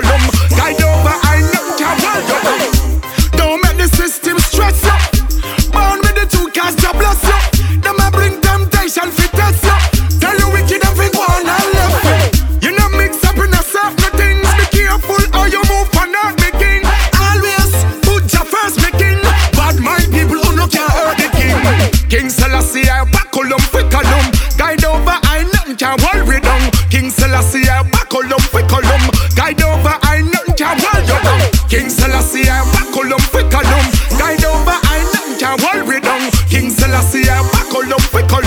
fickleum. Guide over, I nothing can hold you down. Don't make the system stress you. Born with the two cars to bless you. Them a bring temptation fi test you. Tell you wicked and fi go on and left you. You know mix up in a certain things. Be careful how you move on earth, me king. Always put your first, me king. Bad mind people who no can hurt the king. King Selassie I baculum fickleum. Guide over I nothing can hold we down. King Selassie I baculum fickleum. Guide over I nothing can hold you down. King Selassie I baculum fickleum. Guide over I nothing can hold we down. King Selassie I baculum fickleum.